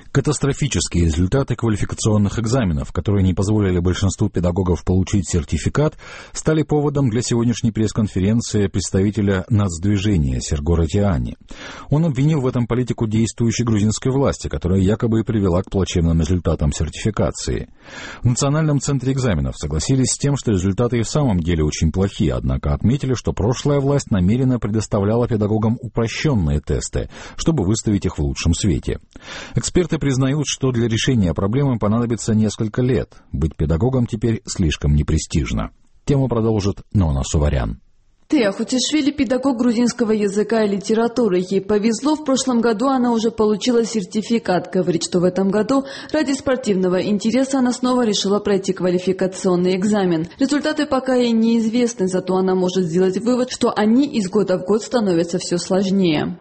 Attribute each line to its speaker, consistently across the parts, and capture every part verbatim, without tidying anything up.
Speaker 1: Катастрофические результаты квалификационных экзаменов, которые не позволили большинству педагогов получить сертификат, стали поводом для сегодняшней пресс-конференции представителя нацдвижения Серго Ратиани. Он обвинил в этом политику действующей грузинской власти, которая якобы и привела к плачевным результатам сертификации. В Национальном центре экзаменов согласились с тем, что результаты и в самом деле очень плохие, однако отметили, что прошлая власть намеренно предоставляла педагогам упрощенные тесты, чтобы выставить их в лучшем свете. Эксперты признают, что для решения проблемы понадобится несколько лет. Быть педагогом теперь слишком непрестижно. Тему продолжит Нона Суварян.
Speaker 2: Теа Хутишвили – педагог грузинского языка и литературы. Ей повезло, в прошлом году она уже получила сертификат. Говорит, что в этом году ради спортивного интереса она снова решила пройти квалификационный экзамен. Результаты пока ей неизвестны, зато она может сделать вывод, что они из года в год становятся все сложнее.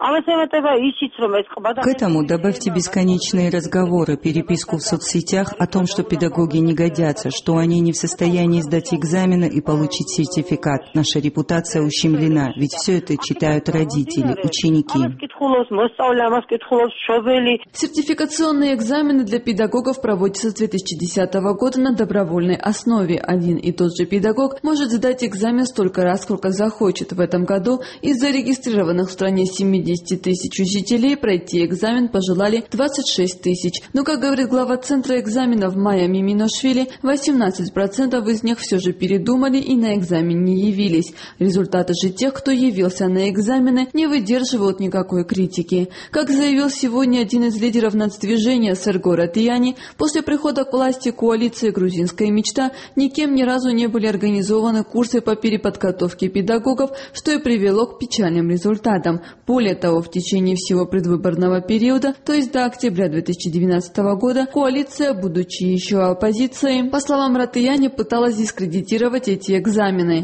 Speaker 3: К этому добавьте бесконечные разговоры, переписку в соцсетях о том, что педагоги не годятся, что они не в состоянии сдать экзамены и получить сертификат. Наша репутация ущемлена, ведь все это читают родители, ученики.
Speaker 2: Сертификационные экзамены для педагогов проводятся с две тысячи десятого года на добровольной основе. Один и тот же педагог может сдать экзамен столько раз, сколько захочет. В этом году из зарегистрированных в стране семидесяти тысяч учителей пройти экзамен пожелали двадцать шесть тысяч. Но, как говорит глава Центра экзаменов Майя Миминошвили, восемнадцать процентов из них все же передумали и на экзамен не явились. Результаты же тех, кто явился на экзамены, не выдерживают никакой критики. Как заявил сегодня один из лидеров нацдвижения Серго Ратиани, после прихода к власти коалиции «Грузинская мечта» никем ни разу не были организованы курсы по переподготовке педагогов, что и привело к печальным результатам. Более того, в течение всего предвыборного периода, то есть до октября две тысячи двенадцатого года, коалиция, будучи еще оппозицией, по словам Ратиани, пыталась дискредитировать эти экзамены.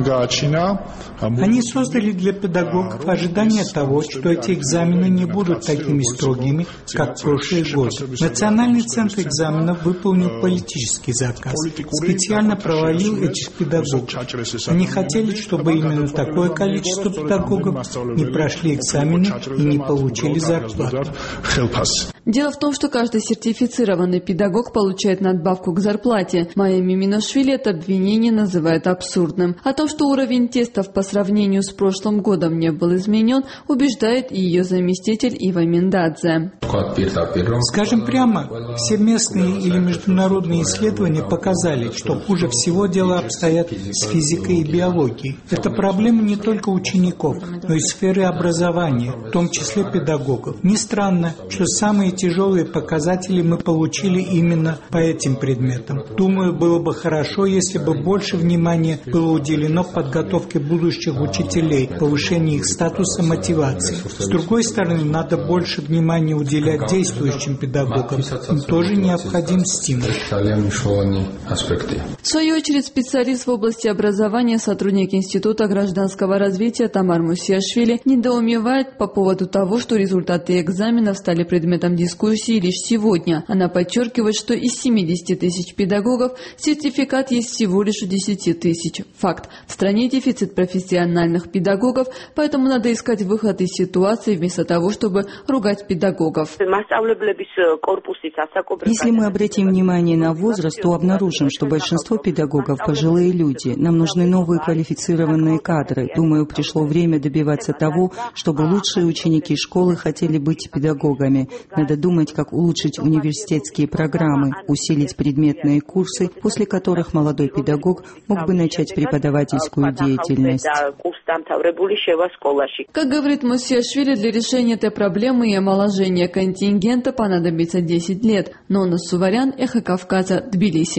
Speaker 4: Они создали для педагогов ожидание того, что эти экзамены не будут такими строгими, как в прошлые годы. Национальный центр экзаменов выполнил политический заказ, специально провалил этих педагогов. Они хотели, чтобы именно такое количество педагогов не прошли экзамены и не получили зарплату.
Speaker 2: Дело в том, что каждый сертифицированный педагог получает надбавку к зарплате. Майя Миминошвили это обвинение называет абсурдным. О том, что уровень тестов по сравнению с прошлым годом не был изменен, убеждает и ее заместитель Ива Миндадзе.
Speaker 4: Скажем прямо, все местные или международные исследования показали, что хуже всего дела обстоят с физикой и биологией. Это проблема не только учеников, но и сферы образования, в том числе педагогов. Не странно, что самые тяжелые показатели мы получили именно по этим предметам. Думаю, было бы хорошо, если бы больше внимания было уделено подготовке будущих учителей, повышению их статуса, мотивации. С другой стороны, надо больше внимания уделять действующим педагогам. Им тоже необходим стимул.
Speaker 2: В свою очередь, специалист в области образования, сотрудник Института гражданского развития Тамар Мусиашвили недоумевает по поводу того, что результаты экзаменов стали предметом дискуссии лишь сегодня. Она подчеркивает, что из семидесяти тысяч педагогов сертификат есть всего лишь у десяти тысяч. Факт. В стране дефицит профессиональных педагогов, поэтому надо искать выход из ситуации вместо того, чтобы ругать педагогов.
Speaker 3: Если мы обратим внимание на возраст, то обнаружим, что большинство педагогов – пожилые люди. Нам нужны новые квалифицированные кадры. Думаю, пришло время добиваться того, чтобы лучшие ученики школы хотели быть педагогами. Надо думать, как улучшить университетские программы, усилить предметные курсы, после которых молодой педагог мог бы начать преподавательскую деятельность.
Speaker 2: Как говорит Мусиашвили, для решения этой проблемы и омоложения контингента понадобится десять лет. Нона Суварян, Эхо Кавказа, Тбилиси.